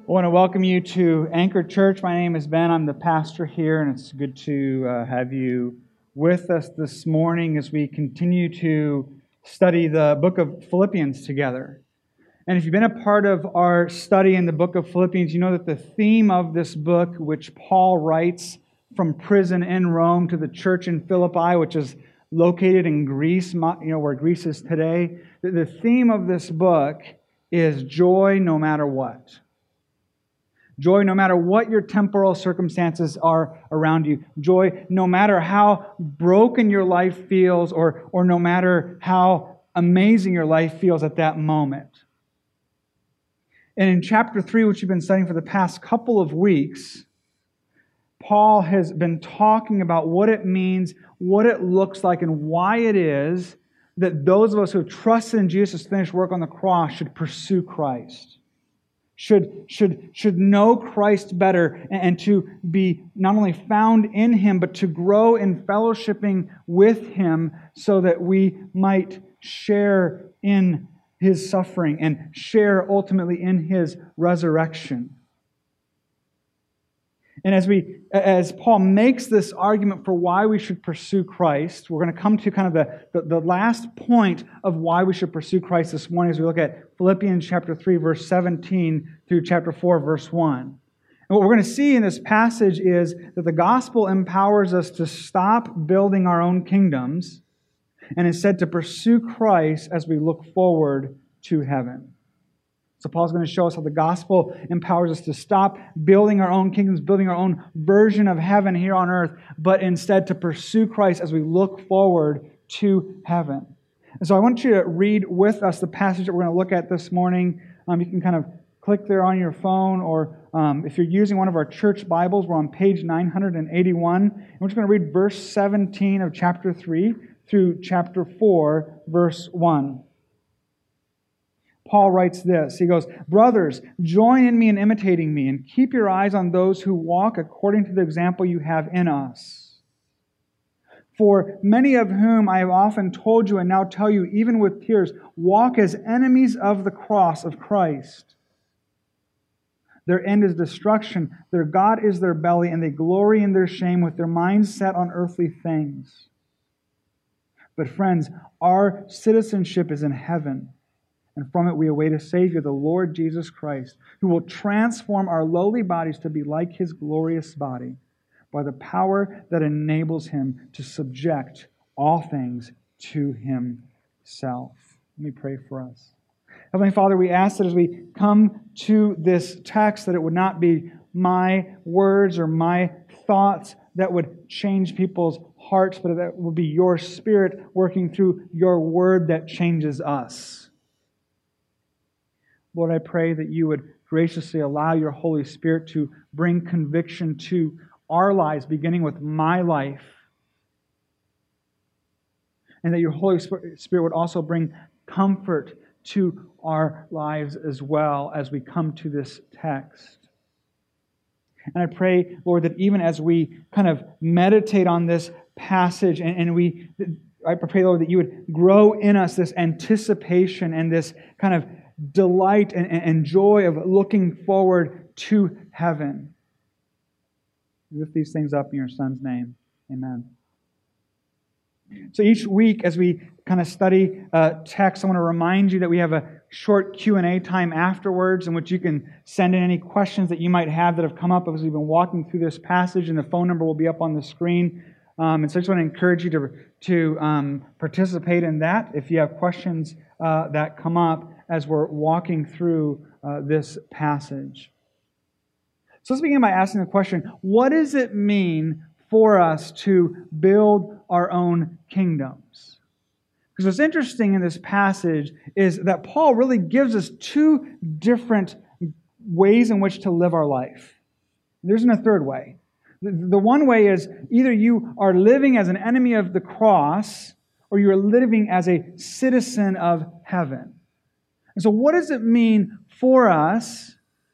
I want to welcome you to Anchor Church. My name is Ben. I'm the pastor here, and it's good to have you with us this morning as we continue to study the book of Philippians together. And if you've been a part of our study in the book of Philippians, you know that the theme of this book, which Paul writes from prison in Rome to the church in Philippi, which is located in Greece, where Greece is today, the theme of this book is joy no matter what. Joy no matter what your temporal circumstances are around you. Joy no matter how broken your life feels or no matter how amazing your life feels at that moment. And in chapter 3, which we've been studying for the past couple of weeks, Paul has been talking about what it means, what it looks like, and why it is that those of us who have trusted in Jesus' finished work on the cross should pursue Christ. Should know Christ better and to be not only found in Him, but to grow in fellowshipping with Him so that we might share in His suffering and share ultimately in His resurrection. And as Paul makes this argument for why we should pursue Christ, we're going to come to kind of the last point of why we should pursue Christ this morning as we look at Philippians chapter 3, verse 17 through chapter 4, verse 1. And what we're going to see in this passage is that the gospel empowers us to stop building our own kingdoms and instead to pursue Christ as we look forward to heaven. So Paul's going to show us how the gospel empowers us to stop building our own kingdoms, building our own version of heaven here on earth, but instead to pursue Christ as we look forward to heaven. And so I want you to read with us the passage that we're going to look at this morning. You can kind of click there on your phone, or if you're using one of our church Bibles, we're on page 981. And we're just going to read verse 17 of chapter 3 through chapter 4, verse 1. Paul writes this. He goes, "Brothers, join in me in imitating me, and keep your eyes on those who walk according to the example you have in us. For many of whom I have often told you and now tell you, even with tears, walk as enemies of the cross of Christ. Their end is destruction, their God is their belly, and they glory in their shame with their minds set on earthly things. But friends, our citizenship is in heaven, and from it we await a Savior, the Lord Jesus Christ, who will transform our lowly bodies to be like His glorious body by the power that enables Him to subject all things to Himself." Let me pray for us. Heavenly Father, we ask that as we come to this text, that it would not be my words or my thoughts that would change people's hearts, but that it would be your Spirit working through your word that changes us. Lord, I pray that you would graciously allow your Holy Spirit to bring conviction to our lives, beginning with my life. And that your Holy Spirit would also bring comfort to our lives as well as we come to this text. And I pray, Lord, that even as we kind of meditate on this passage I pray, Lord, that you would grow in us this anticipation and this kind of delight and joy of looking forward to heaven. We lift these things up in your Son's name. Amen. So each week as we kind of study text, I want to remind you that we have a short Q&A time afterwards in which you can send in any questions that you might have that have come up as we've been walking through this passage, and the phone number will be up on the screen. And so I just want to encourage you to participate in that if you have questions that come up as we're walking through this passage. So let's begin by asking the question, what does it mean for us to build our own kingdoms? Because what's interesting in this passage is that Paul really gives us two different ways in which to live our life. There isn't a third way. The one way is either you are living as an enemy of the cross or you are living as a citizen of heaven. And so what does it mean for us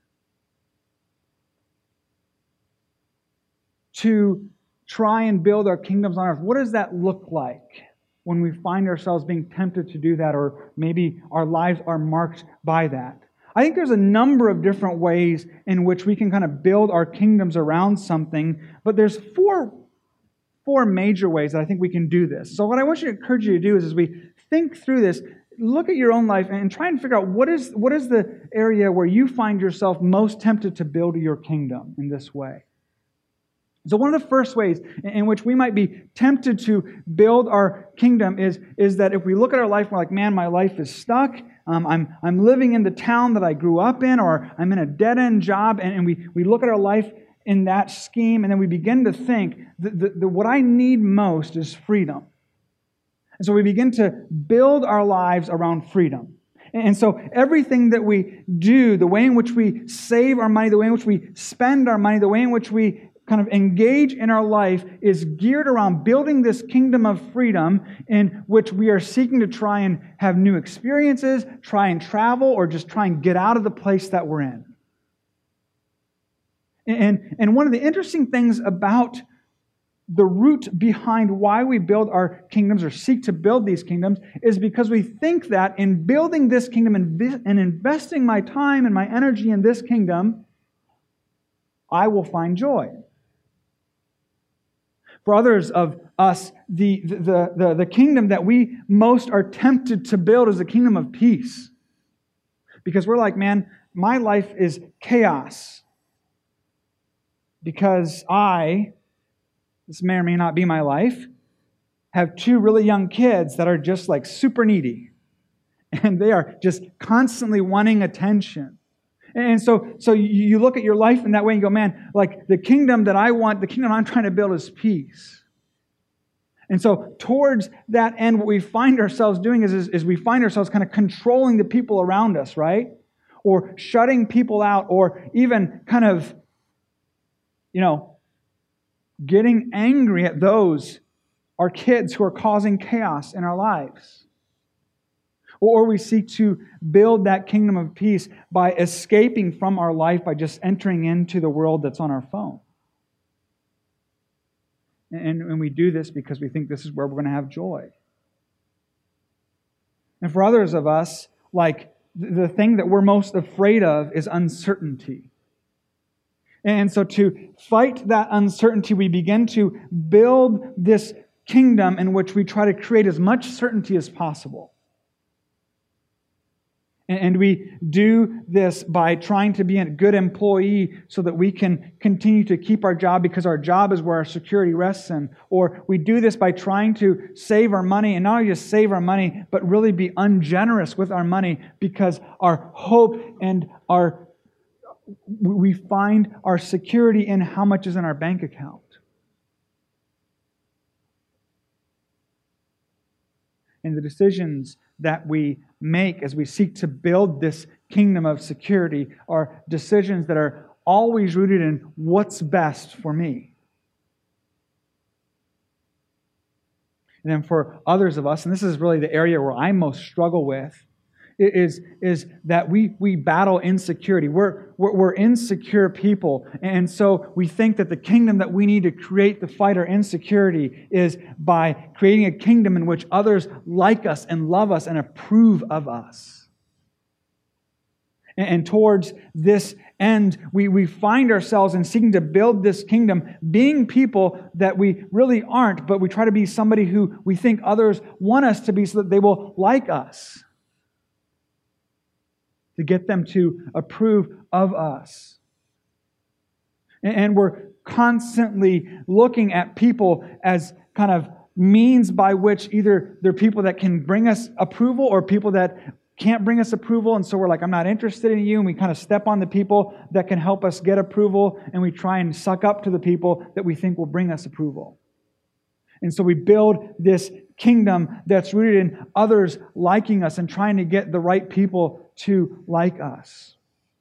to try and build our kingdoms on earth? What does that look like when we find ourselves being tempted to do that, or maybe our lives are marked by that? I think there's a number of different ways in which we can kind of build our kingdoms around something, but there's four major ways that I think we can do this. So what I want to encourage you to do is, as we think through this, look at your own life and try and figure out what is the area where you find yourself most tempted to build your kingdom in this way. So one of the first ways in which we might be tempted to build our kingdom is that if we look at our life, we're like, man, my life is stuck. I'm living in the town that I grew up in, or I'm in a dead-end job, and we look at our life in that scheme, and then we begin to think that what I need most is freedom. And so we begin to build our lives around freedom. And so everything that we do, the way in which we save our money, the way in which we spend our money, the way in which we kind of engage in our life is geared around building this kingdom of freedom in which we are seeking to try and have new experiences, try and travel, or just try and get out of the place that we're in. And one of the interesting things about the root behind why we build our kingdoms or seek to build these kingdoms is because we think that in building this kingdom and investing my time and my energy in this kingdom, I will find joy. For others of us, the kingdom that we most are tempted to build is the kingdom of peace. Because we're like, man, my life is chaos. Because this may or may not be my life, have two really young kids that are just like super needy. And they are just constantly wanting attention. And so you look at your life in that way and go, man, like the kingdom that I want, the kingdom I'm trying to build is peace. And so towards that end, what we find ourselves doing is we find ourselves kind of controlling the people around us, right? Or shutting people out, or even kind of, getting angry at those, our kids, who are causing chaos in our lives. Or we seek to build that kingdom of peace by escaping from our life by just entering into the world that's on our phone. And we do this because we think this is where we're going to have joy. And for others of us, like the thing that we're most afraid of is uncertainty. And so to fight that uncertainty, we begin to build this kingdom in which we try to create as much certainty as possible. And we do this by trying to be a good employee so that we can continue to keep our job because our job is where our security rests in. Or we do this by trying to save our money, and not only just save our money, but really be ungenerous with our money because our hope and we find our security in how much is in our bank account. And the decisions that we make as we seek to build this kingdom of security are decisions that are always rooted in what's best for me. And then for others of us, and this is really the area where I most struggle with, is that we battle insecurity. We're insecure people. And so we think that the kingdom that we need to create to fight our insecurity is by creating a kingdom in which others like us and love us and approve of us. And towards this end, we find ourselves in seeking to build this kingdom, being people that we really aren't, but we try to be somebody who we think others want us to be so that they will like us, to get them to approve of us. And we're constantly looking at people as kind of means by which either they're people that can bring us approval or people that can't bring us approval. And so we're like, I'm not interested in you. And we kind of step on the people that can help us get approval. And we try and suck up to the people that we think will bring us approval. And so we build this kingdom that's rooted in others liking us and trying to get the right people to like us.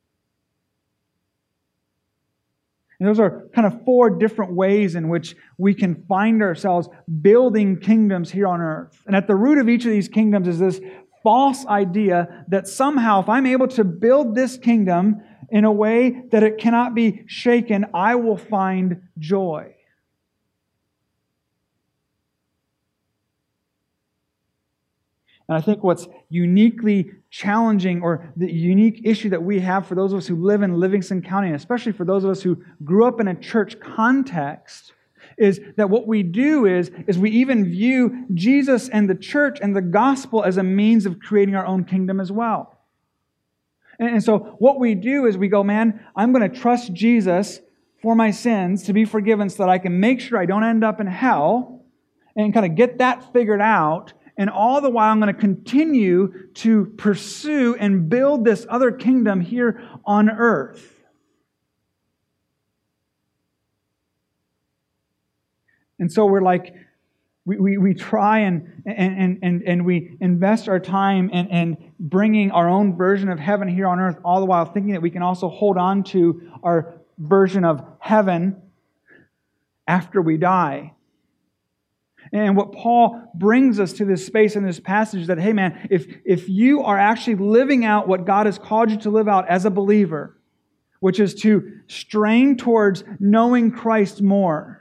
And those are kind of four different ways in which we can find ourselves building kingdoms here on earth. And at the root of each of these kingdoms is this false idea that somehow if I'm able to build this kingdom in a way that it cannot be shaken, I will find joy. And I think what's uniquely challenging, or the unique issue that we have for those of us who live in Livingston County, and especially for those of us who grew up in a church context, is that what we do is we even view Jesus and the church and the gospel as a means of creating our own kingdom as well. And so what we do is we go, man, I'm going to trust Jesus for my sins to be forgiven so that I can make sure I don't end up in hell and kind of get that figured out. And all the while I'm going to continue to pursue and build this other kingdom here on earth. And so we're like, we try and we invest our time in bringing our own version of heaven here on earth, all the while thinking that we can also hold on to our version of heaven after we die. And what Paul brings us to this space in this passage is that, hey man, if you are actually living out what God has called you to live out as a believer, which is to strain towards knowing Christ more,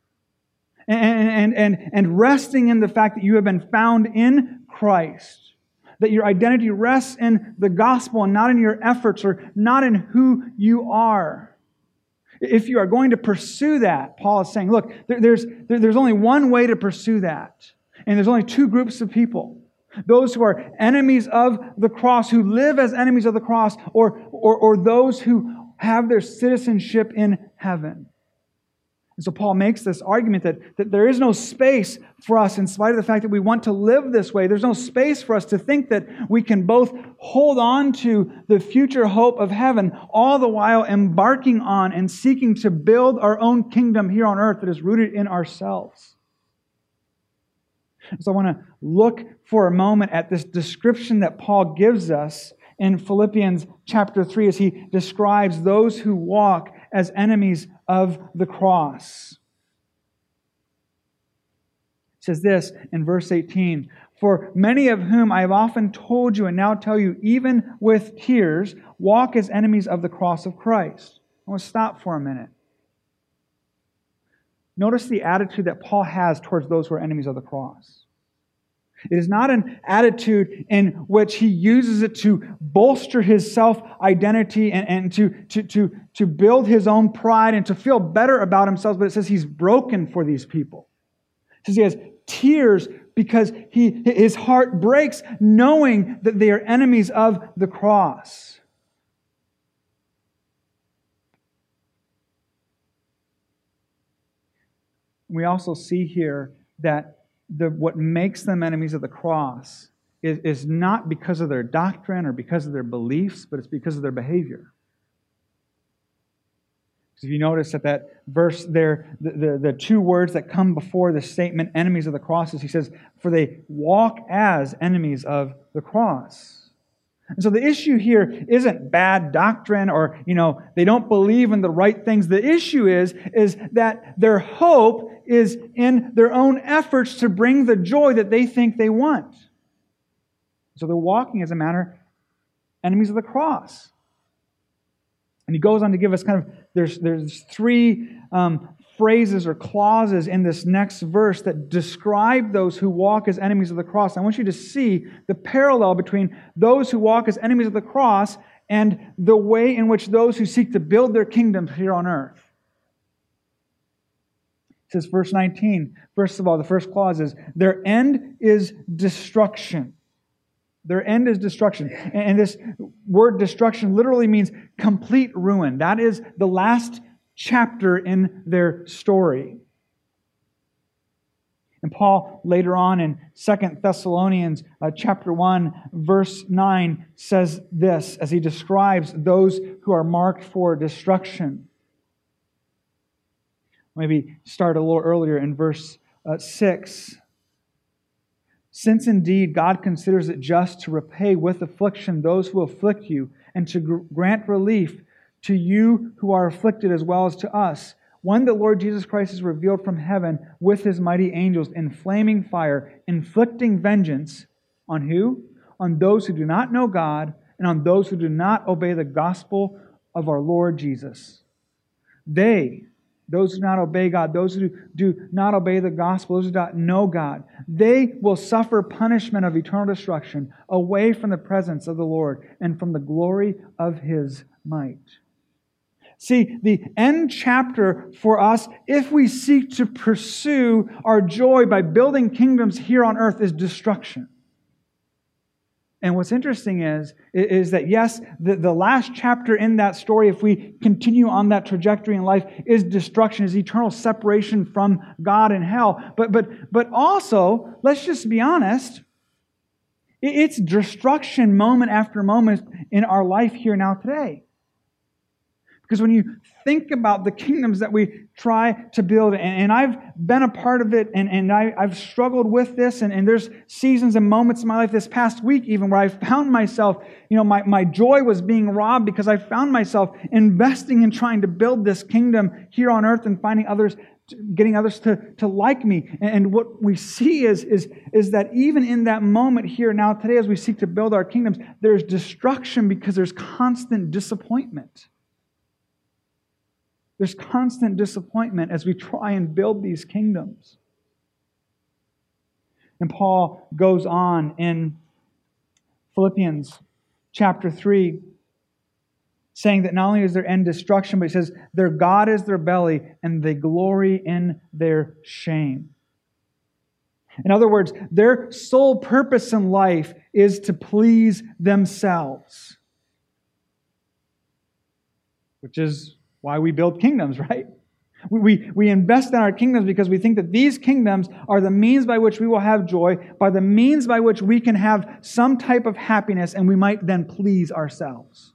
and resting in the fact that you have been found in Christ, that your identity rests in the gospel and not in your efforts or not in who you are. If you are going to pursue that, Paul is saying, look, there's only one way to pursue that. And there's only two groups of people. Those who are enemies of the cross, who live as enemies of the cross, or those who have their citizenship in heaven. And so Paul makes this argument that there is no space for us, in spite of the fact that we want to live this way, there's no space for us to think that we can both hold on to the future hope of heaven, all the while embarking on and seeking to build our own kingdom here on earth that is rooted in ourselves. So I want to look for a moment at this description that Paul gives us in Philippians chapter 3 as he describes those who walk as enemies of the cross. It says this in verse 18, "For many of whom I have often told you and now tell you, even with tears, walk as enemies of the cross of Christ." I want to stop for a minute. Notice the attitude that Paul has towards those who are enemies of the cross. It is not an attitude in which he uses it to bolster his self-identity and to build his own pride and to feel better about himself, but it says he's broken for these people. It says he has tears because his heart breaks knowing that they are enemies of the cross. We also see here that what makes them enemies of the cross is not because of their doctrine or because of their beliefs, but it's because of their behavior. So if you notice that verse there, the two words that come before the statement, enemies of the cross, is he says, for they walk as enemies of the cross. And so the issue here isn't bad doctrine or, they don't believe in the right things. The issue is that their hope is in their own efforts to bring the joy that they think they want. So they're walking as a manner enemies of the cross. And he goes on to give us there's three phrases or clauses in this next verse that describe those who walk as enemies of the cross. I want you to see the parallel between those who walk as enemies of the cross and the way in which those who seek to build their kingdoms here on earth. It says, verse 19, first of all, the first clause is, their end is destruction. Their end is destruction. And this word destruction literally means complete ruin. That is the last chapter in their story. And Paul, later on in 2 Thessalonians chapter 1, verse 9, says this as he describes those who are marked for destruction. Maybe start a little earlier in verse 6. Since indeed God considers it just to repay with affliction those who afflict you, and to grant relief to you who are afflicted as well as to us, when the Lord Jesus Christ is revealed from heaven with His mighty angels in flaming fire, inflicting vengeance on who? On those who do not know God, and on those who do not obey the gospel of our Lord Jesus. They those who do not obey God, those who do not obey the gospel, those who do not know God, they will suffer punishment of eternal destruction away from the presence of the Lord and from the glory of His might. See, the end chapter for us, if we seek to pursue our joy by building kingdoms here on earth, is destruction. And what's interesting is that, yes, the last chapter in that story, if we continue on that trajectory in life, is destruction, is eternal separation from God and hell. But also, let's just be honest, it's destruction moment after moment in our life here now today. Because when you think about the kingdoms that we try to build, and I've been a part of it, and I've struggled with this, and there's seasons and moments in my life this past week even where I found myself, my joy was being robbed because I found myself investing in trying to build this kingdom here on earth and getting others to like me. And what we see is that even in that moment here now today, as we seek to build our kingdoms, there's destruction because there's constant disappointment. There's constant disappointment as we try and build these kingdoms. And Paul goes on in Philippians chapter 3, saying that not only is their end destruction, but he says, their God is their belly, and they glory in their shame. In other words, their sole purpose in life is to please themselves. Which is why we build kingdoms, right? We invest in our kingdoms because we think that these kingdoms are the means by which we will have joy, by the means by which we can have some type of happiness, and we might then please ourselves.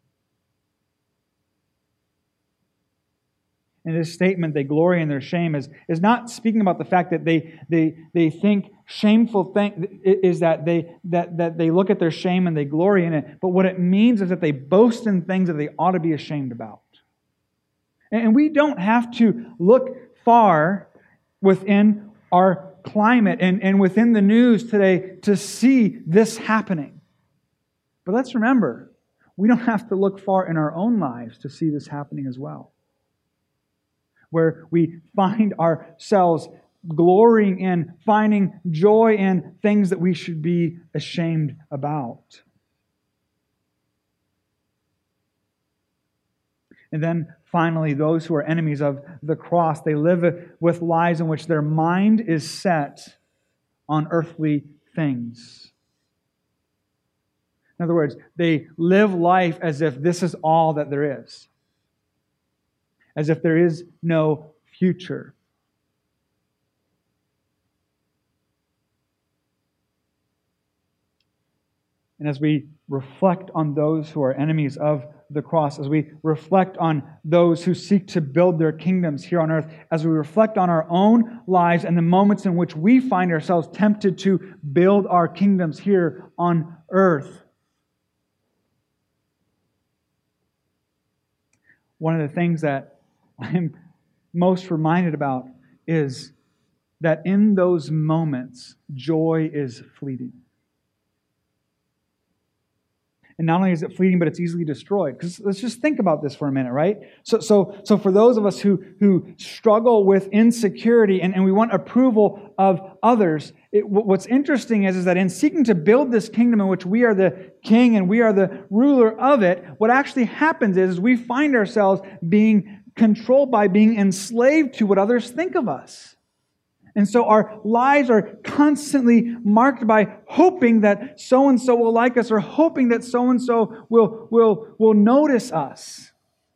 In this statement, they glory in their shame, is not speaking about the fact that they think shameful thing is that they look at their shame and they glory in it. But what it means is that they boast in things that they ought to be ashamed about. And we don't have to look far within our climate and within the news today to see this happening. But let's remember, we don't have to look far in our own lives to see this happening as well. Where we find ourselves glorying in, finding joy in things that we should be ashamed about. And then finally, those who are enemies of the cross, they live with lives in which their mind is set on earthly things. In other words, they live life as if this is all that there is. As if there is no future. And as we reflect on those who are enemies of the cross, as we reflect on those who seek to build their kingdoms here on earth, as we reflect on our own lives and the moments in which we find ourselves tempted to build our kingdoms here on earth, one of the things that I'm most reminded about is that in those moments, joy is fleeting. And not only is it fleeting, but it's easily destroyed. Because let's just think about this for a minute, right? So for those of us who struggle with insecurity and we want approval of others, what's interesting is that in seeking to build this kingdom in which we are the king and we are the ruler of it, what actually happens is we find ourselves being controlled by, being enslaved to what others think of us. And so our lives are constantly marked by hoping that so-and-so will like us or hoping that so-and-so will notice us.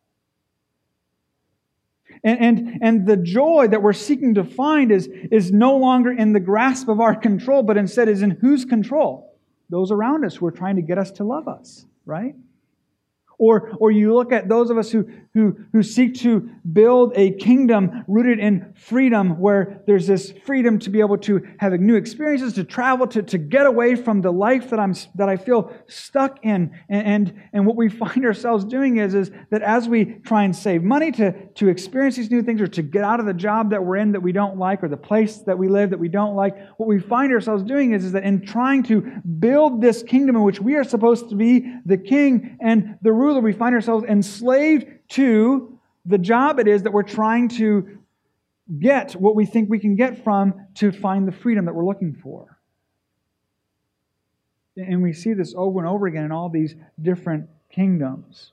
And the joy that we're seeking to find is no longer in the grasp of our control, but instead is in whose control? Those around us who are trying to get us to love us, right? Or you look at those of us who seek to build a kingdom rooted in freedom, where there's this freedom to be able to have new experiences, to travel, to get away from the life that I feel stuck in. And what we find ourselves doing is that as we try and save money to experience these new things, or to get out of the job that we're in that we don't like, or the place that we live that we don't like, what we find ourselves doing is that in trying to build this kingdom in which we are supposed to be the king and the ruler, we find ourselves enslaved to the job it is that we're trying to get what we think we can get from to find the freedom that we're looking for. And we see this over and over again in all these different kingdoms,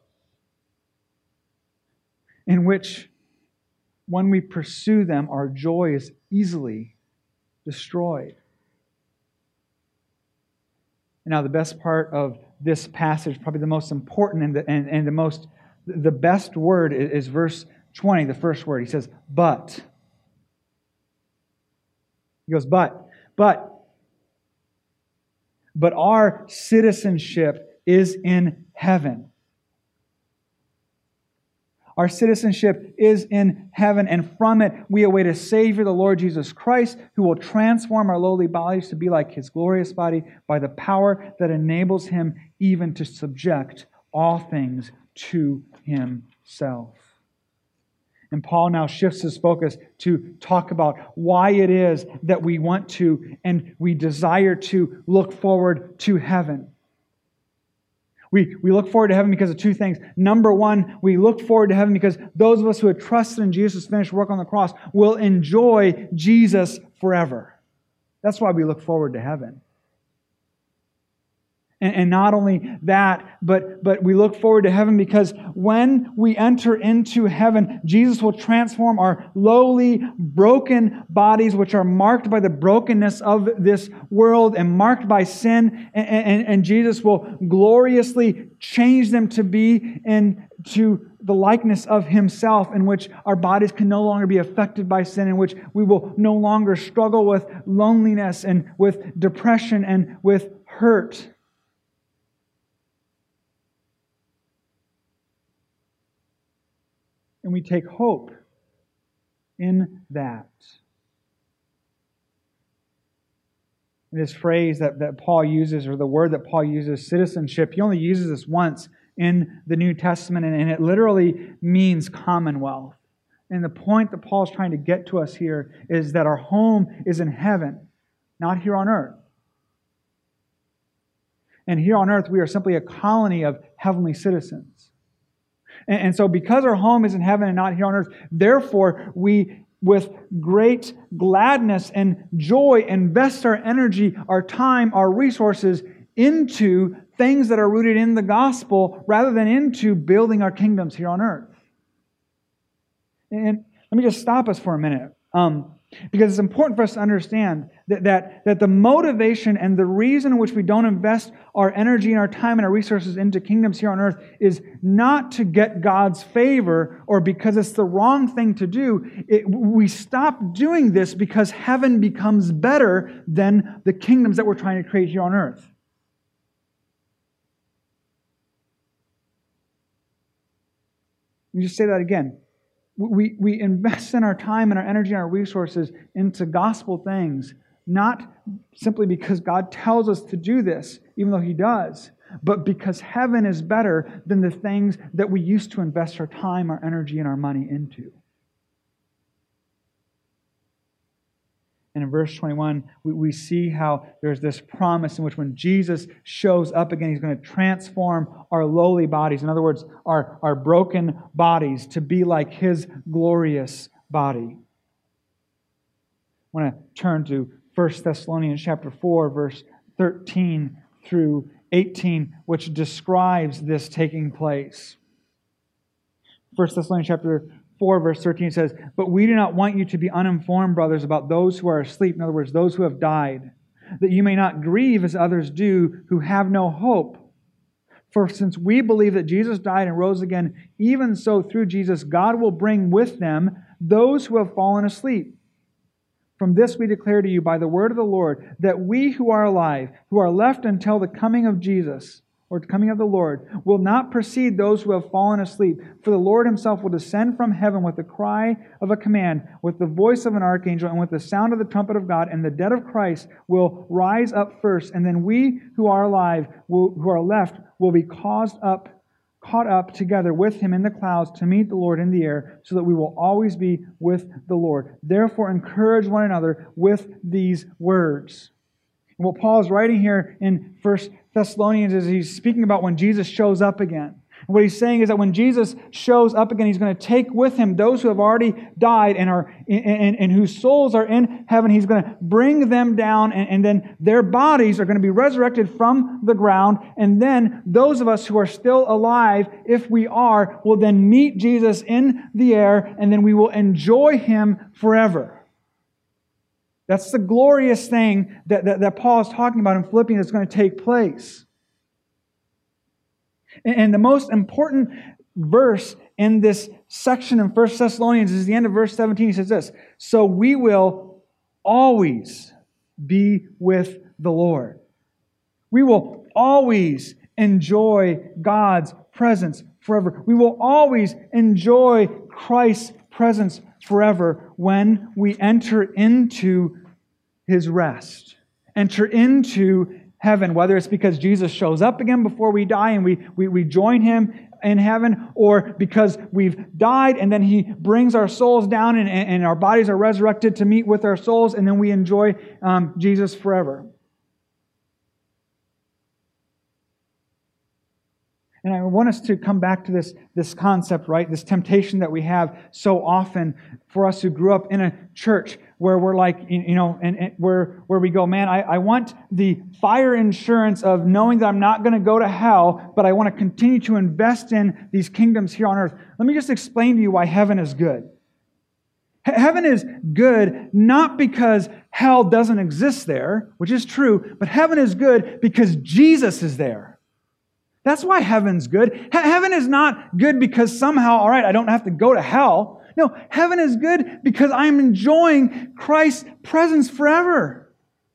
in which when we pursue them, our joy is easily destroyed. Now, the best part of this passage, probably the most important and the best word is verse 20, the first word. He says, but. He goes, but our citizenship is in heaven. Our citizenship is in heaven, and from it we await a Savior, the Lord Jesus Christ, who will transform our lowly bodies to be like His glorious body by the power that enables Him even to subject all things to Himself. And Paul now shifts his focus to talk about why it is that we want to and we desire to look forward to heaven. We look forward to heaven because of two things. Number one, we look forward to heaven because those of us who have trusted in Jesus' finished work on the cross will enjoy Jesus forever. That's why we look forward to heaven. And not only that, but we look forward to heaven because when we enter into heaven, Jesus will transform our lowly, broken bodies, which are marked by the brokenness of this world and marked by sin, and Jesus will gloriously change them to be into the likeness of Himself, in which our bodies can no longer be affected by sin, in which we will no longer struggle with loneliness and with depression and with hurt. And we take hope in that. This phrase that Paul uses, or the word that Paul uses, citizenship, he only uses this once in the New Testament, and it literally means commonwealth. And the point that Paul's trying to get to us here is that our home is in heaven, not here on earth. And here on earth, we are simply a colony of heavenly citizens. And so because our home is in heaven and not here on earth, therefore we, with great gladness and joy, invest our energy, our time, our resources into things that are rooted in the gospel rather than into building our kingdoms here on earth. And let me just stop us for a minute. Because it's important for us to understand that the motivation and the reason in which we don't invest our energy and our time and our resources into kingdoms here on earth is not to get God's favor or because it's the wrong thing to do. We stop doing this because heaven becomes better than the kingdoms that we're trying to create here on earth. Let me just say that again. We invest in our time and our energy and our resources into gospel things, not simply because God tells us to do this, even though He does, but because heaven is better than the things that we used to invest our time, our energy, and our money into. And in verse 21, we see how there's this promise in which when Jesus shows up again, He's going to transform our lowly bodies. In other words, our broken bodies to be like His glorious body. I want to turn to 1 Thessalonians chapter 4, verse 13 through 18, which describes this taking place. 1 Thessalonians chapter 4, verse 13 says, "But we do not want you to be uninformed, brothers, about those who are asleep," in other words, those who have died, "that you may not grieve as others do who have no hope. For since we believe that Jesus died and rose again, even so through Jesus God will bring with them those who have fallen asleep. From this we declare to you by the word of the Lord, that we who are alive, who are left until the coming of Jesus, or coming of the Lord, will not precede those who have fallen asleep. For the Lord Himself will descend from heaven with the cry of a command, with the voice of an archangel, and with the sound of the trumpet of God, and the dead of Christ will rise up first, and then we who are alive, who are left, will be caught up together with Him in the clouds to meet the Lord in the air, so that we will always be with the Lord. Therefore encourage one another with these words." And what Paul is writing here in 1 Thessalonians is he's speaking about when Jesus shows up again. And what he's saying is that when Jesus shows up again, he's going to take with him those who have already died and whose souls are in heaven. He's going to bring them down, and then their bodies are going to be resurrected from the ground. And then those of us who are still alive, if we are, will then meet Jesus in the air, and then we will enjoy him forever. That's the glorious thing that Paul is talking about in Philippians that's going to take place. And the most important verse in this section in 1 Thessalonians is the end of verse 17. He says this, "So we will always be with the Lord." We will always enjoy God's presence forever. We will always enjoy Christ's presence forever when we enter into his rest, enter into heaven, whether it's because Jesus shows up again before we die and we join him in heaven, or because we've died and then he brings our souls down and our bodies are resurrected to meet with our souls, and then we enjoy Jesus forever. And I want us to come back to this concept, right? This temptation that we have so often for us who grew up in a church where we're like, and where we go, man, I want the fire insurance of knowing that I'm not going to go to hell, but I want to continue to invest in these kingdoms here on earth. Let me just explain to you why heaven is good. Heaven is good not because hell doesn't exist there, which is true, but heaven is good because Jesus is there. That's why heaven's good. Heaven is not good because somehow, all right, I don't have to go to hell. No, heaven is good because I'm enjoying Christ's presence forever.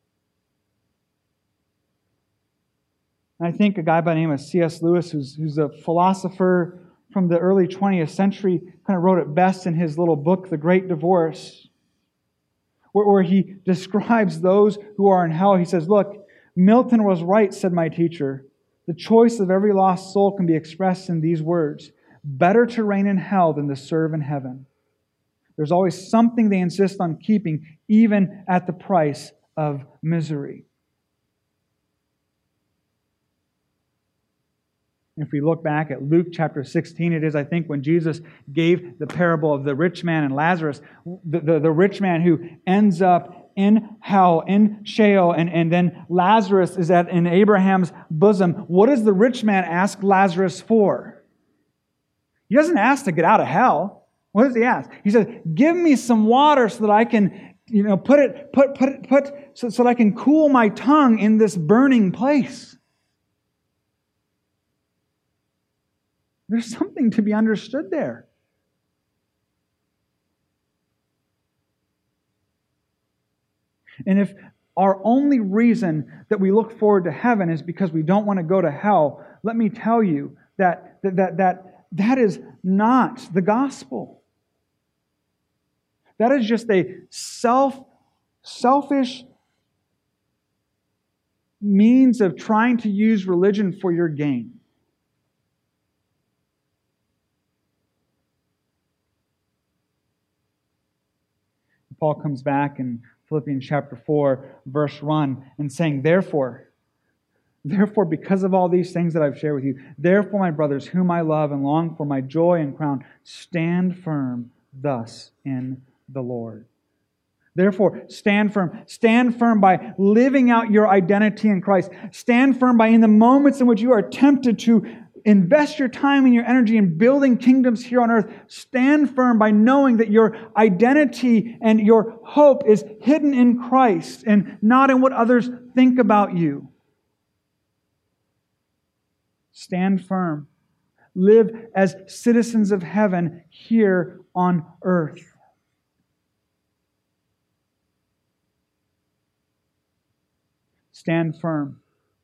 And I think a guy by the name of C.S. Lewis, who's a philosopher from the early 20th century, kind of wrote it best in his little book, The Great Divorce, where he describes those who are in hell. He says, "Look, Milton was right, said my teacher. The choice of every lost soul can be expressed in these words: better to reign in hell than to serve in heaven. There's always something they insist on keeping, even at the price of misery." If we look back at Luke chapter 16, it is, I think, when Jesus gave the parable of the rich man and Lazarus, the rich man who ends up in hell, in Sheol, and then Lazarus is in Abraham's bosom. What does the rich man ask Lazarus for? He doesn't ask to get out of hell. What does he ask? He says, "Give me some water so that I can, so that I can cool my tongue in this burning place." There's something to be understood there. And if our only reason that we look forward to heaven is because we don't want to go to hell, let me tell you that is not the gospel. That is just a selfish means of trying to use religion for your gain. Paul comes back in Philippians chapter 4, verse 1, and saying, Therefore, because of all these things that I've shared with you, therefore, my brothers, whom I love and long for, my joy and crown, stand firm thus in the Lord. Therefore, stand firm. Stand firm by living out your identity in Christ. Stand firm by, in the moments in which you are tempted to invest your time and your energy in building kingdoms here on earth, stand firm by knowing that your identity and your hope is hidden in Christ and not in what others think about you. Stand firm. Live as citizens of heaven here on earth. Stand firm.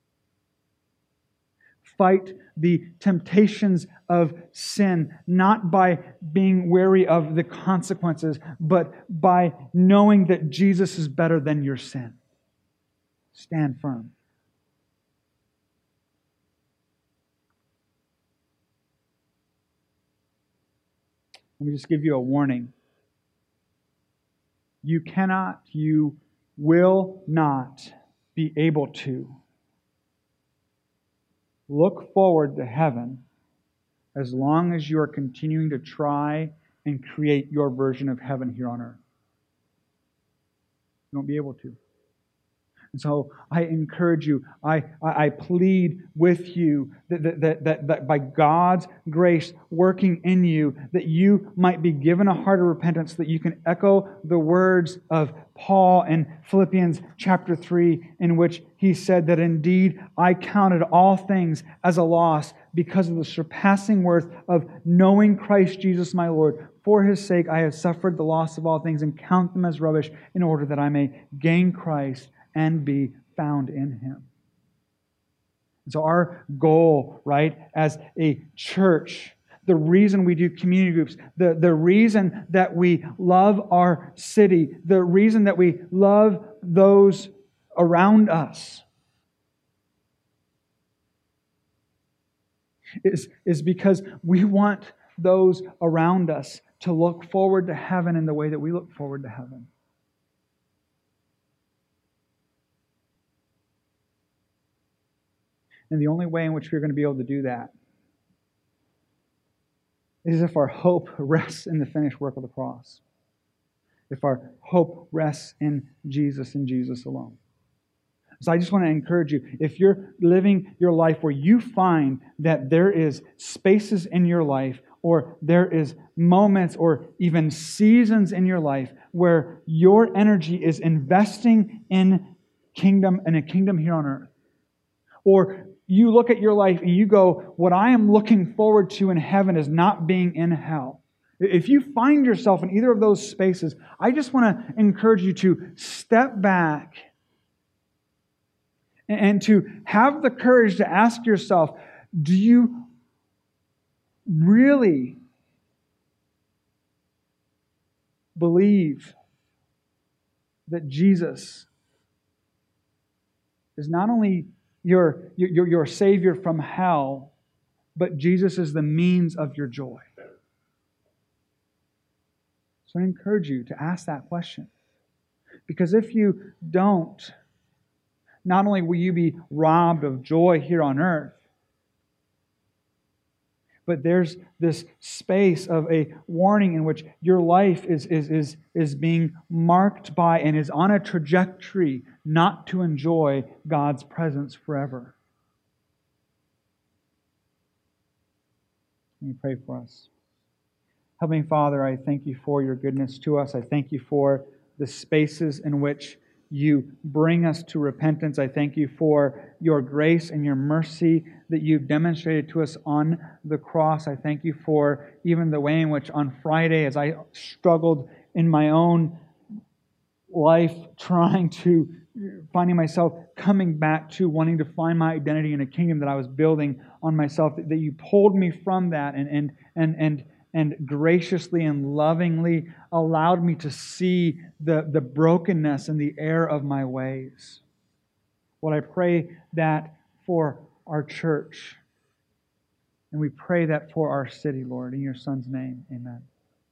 Fight the temptations of sin, not by being wary of the consequences, but by knowing that Jesus is better than your sin. Stand firm. Let me just give you a warning. You cannot, you will not be able to look forward to heaven as long as you are continuing to try and create your version of heaven here on earth. You won't be able to. And so I encourage you, I plead with you that by God's grace working in you, that you might be given a heart of repentance, that you can echo the words of Paul in Philippians chapter 3, in which he said that indeed I counted all things as a loss because of the surpassing worth of knowing Christ Jesus my Lord. For His sake I have suffered the loss of all things and count them as rubbish in order that I may gain Christ and be found in Him. So our goal, right, as a church, the reason we do community groups, the reason that we love our city, the reason that we love those around us is because we want those around us to look forward to heaven in the way that we look forward to heaven. And the only way in which we're going to be able to do that is if our hope rests in the finished work of the cross. If our hope rests in Jesus and Jesus alone. So I just want to encourage you, if you're living your life where you find that there is spaces in your life, or there is moments or even seasons in your life where your energy is investing in kingdom and a kingdom here on earth, or you look at your life and you go, what I am looking forward to in heaven is not being in hell. If you find yourself in either of those spaces, I just want to encourage you to step back and to have the courage to ask yourself, do you really believe that Jesus is not only your Savior from hell, but Jesus is the means of your joy? So I encourage you to ask that question. Because if you don't, not only will you be robbed of joy here on earth, but there's this space of a warning in which your life is being marked by and is on a trajectory not to enjoy God's presence forever. Let me pray for us. Heavenly Father, I thank You for Your goodness to us. I thank You for the spaces in which You bring us to repentance. I thank You for Your grace and Your mercy that You've demonstrated to us on the cross. I thank You for even the way in which on Friday, as I struggled in my own life finding myself coming back to wanting to find my identity in a kingdom that I was building on myself, that You pulled me from that and graciously and lovingly allowed me to see the brokenness and the error of my ways. Lord, I pray that for our church. And we pray that for our city, Lord, in Your Son's name. Amen.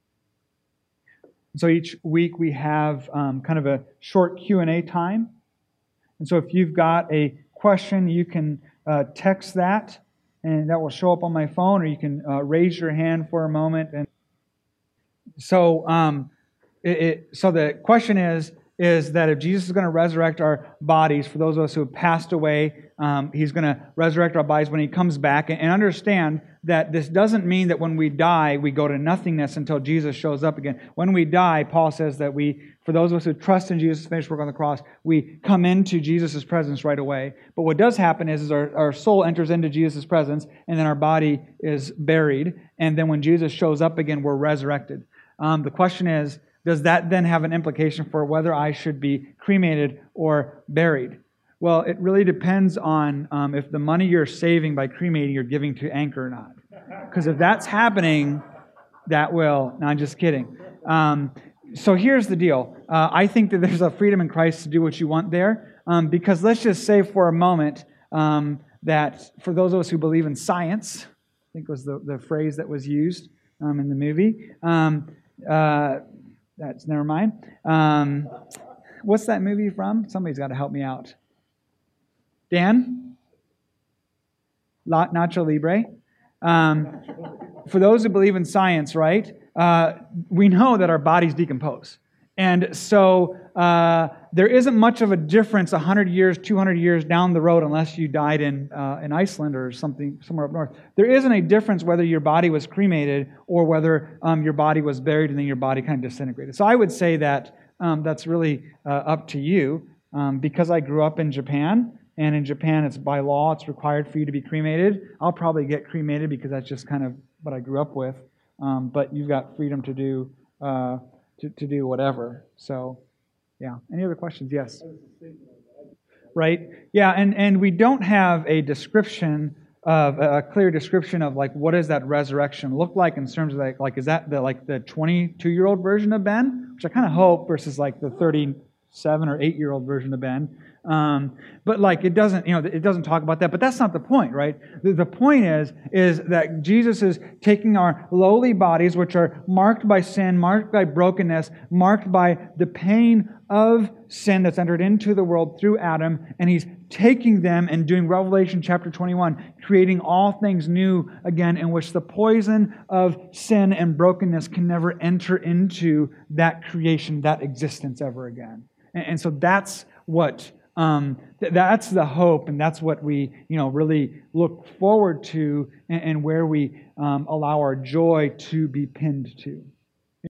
So each week we have kind of a short Q&A time. And so if you've got a question, you can text that, and that will show up on my phone, or you can raise your hand for a moment. And so, so the question is that if Jesus is going to resurrect our bodies, for those of us who have passed away, He's going to resurrect our bodies when He comes back. And understand that this doesn't mean that when we die, we go to nothingness until Jesus shows up again. When we die, Paul says that for those of us who trust in Jesus' finished work on the cross, we come into Jesus' presence right away. But what does happen is our soul enters into Jesus' presence, and then our body is buried. And then when Jesus shows up again, we're resurrected. The question is, does that then have an implication for whether I should be cremated or buried? Well, it really depends on if the money you're saving by cremating you're giving to Anchor or not. Because if that's happening, that will... No, I'm just kidding. So here's the deal. I think that there's a freedom in Christ to do what you want there. Because let's just say for a moment that for those of us who believe in science, I think was the phrase that was used in the movie. That's never mind. What's that movie from? Somebody's got to help me out. Dan? Nacho Libre. For those who believe in science, right, we know that our bodies decompose. And so there isn't much of a difference 100 years, 200 years down the road, unless you died in Iceland or something somewhere up north. There isn't a difference whether your body was cremated or whether your body was buried and then your body kind of disintegrated. So I would say that that's really up to you. Because I grew up in Japan, and in Japan it's by law, it's required for you to be cremated. I'll probably get cremated because that's just kind of what I grew up with. But you've got freedom to do whatever. So, yeah. Any other questions? Yes. Right. Yeah, and we don't have a description of a clear description of like what does that resurrection look like in terms of like is that the 22-year-old version of Ben, which I kind of hope, versus like the 37 or 8-year-old version of Ben. But like it doesn't talk about that. But that's not the point, right? The point is that Jesus is taking our lowly bodies, which are marked by sin, marked by brokenness, marked by the pain of sin that's entered into the world through Adam, and He's taking them and doing Revelation chapter 21, creating all things new again, in which the poison of sin and brokenness can never enter into that creation, that existence ever again. And so that's what that's the hope, and that's what we really look forward to, and where we allow our joy to be pinned to.